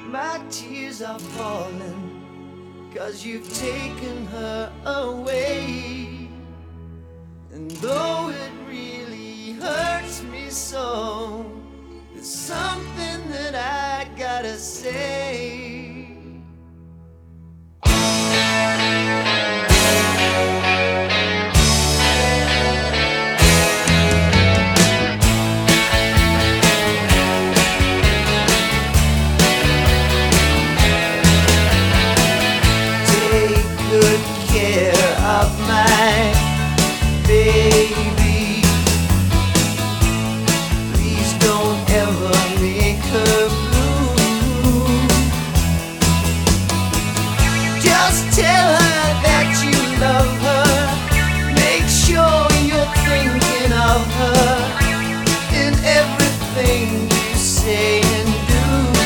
My tears are falling, 'cause you've taken her away. And though it really hurts me so, there's something that I gotta say.